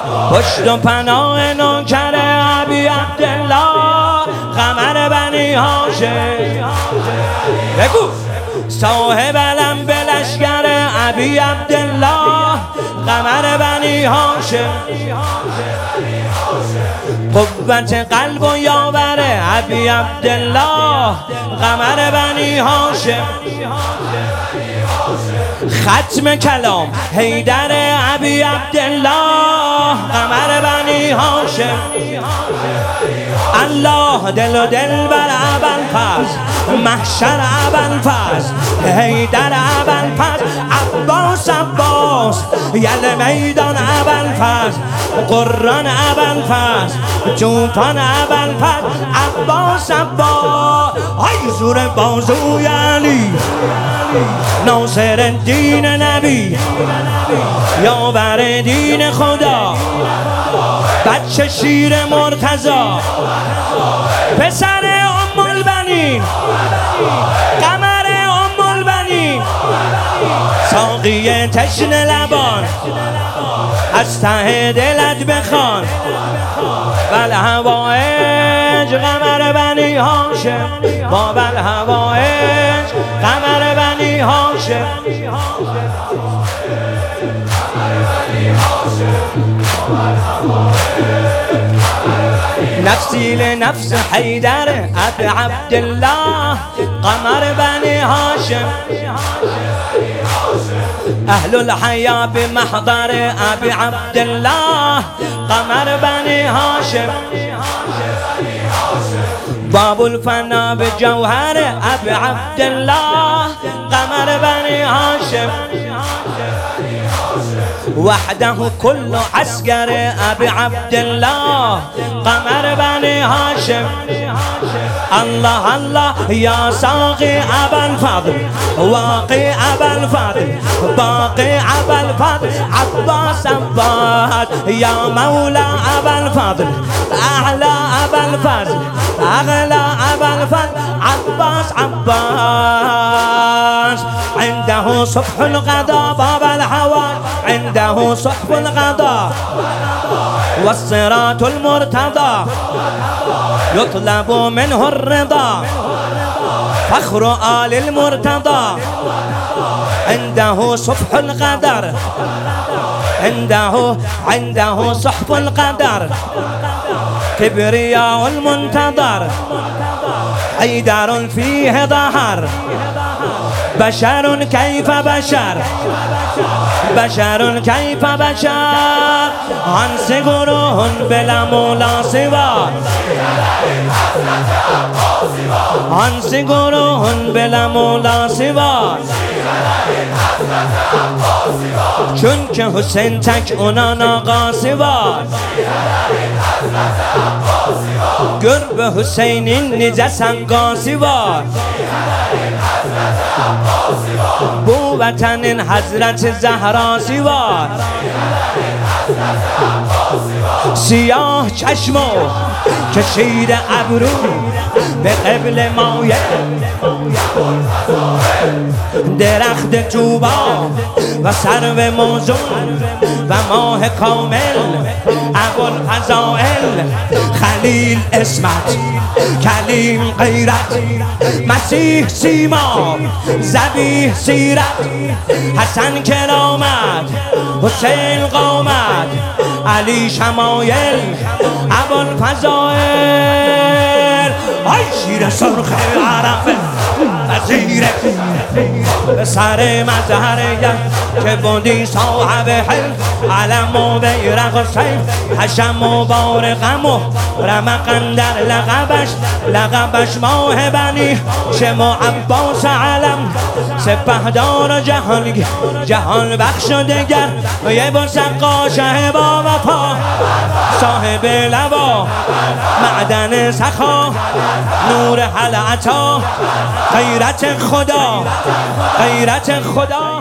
پشت و پناه نوکر ابی عبدالله قمر بنی هاشم. بگو صاحب علم به لشکر ابی عبدالله قمر بنی هاشم. قوت قلب و یاور ابی عبدالله قمر بنی هاشم. ختم کلام حیدر ابی عبدالله قمر بنی هاشم. الله دل و دل بر ابوالفضل محشر ابوالفضل حیدر ابوالفضل عباس عباس یل میدان ابوالفضل قرآن ابوالفضل جوفان ابوالفضل عباس عباس ای زور بازوی علی ناصر الدین نبی یاور دین خدا بچه شیر مرتضی پسر ام البنین قمر ام البنین ساقی تشن لبان از ته دلت بخوان بالهوایج قمر بنی هاشم ما بالهوایج قمر بنی هاشم. نفسی لنفس حیدر ابی عبدالله قمر بنی هاشم. اهل الحیا بمحضر ابی عبدالله قمر بنی هاشم. باب الفنا بجوهر ابی عبدالله قمر بنی هاشم. وحده كل عسكر ابي عبد الله قمر بني هاشم. الله الله يا ساقي ابا الفضل واقي ابا الفضل باقي ابا الفضل عباس عباس يا مولى ابا الفضل اعلى ابا الفضل اغلى ابا الفضل عباس عباس. عنده صبح الغداء باب الهوى عنده صحب الغداء والصراط المرتضى يطلب منه الرضا فخر آل المرتضى. عنده صبح القدر عنده صحب القدر كبرياء المنتظر حيدر فيه ظهر بشر كيف بشر بشر كيف بشر عنس گروه بلا مولا سوا عنس گروه بلا مولا سوا چون که حسین تک اونان آقا سوا گرب حسینین نیزه سنگا سوا بو وطن حضرت زهرا سوا سیاه چشم و کشید ابرو به قبل مایه درخت توبا و سرو موزون و ماه کامل ابوالفضائل خلیل اسمت کلیم غیرت مسیح سیما ذبیح سیرت حسن کرامت حسین قامت علی شمایل ابوالفضائل ای شیر سرخ عرب وزیر به سر مظهر که بودی صاحب حلم علم و بیرق و سیف حشم و بارقم و رمقن در لقبش ماه بنی شم و عباس علم سپهدار جهان بخش و دگر و یه با سقا شه با وفا صاحب لوا معدن سخا نور حل عطا غیرت خدا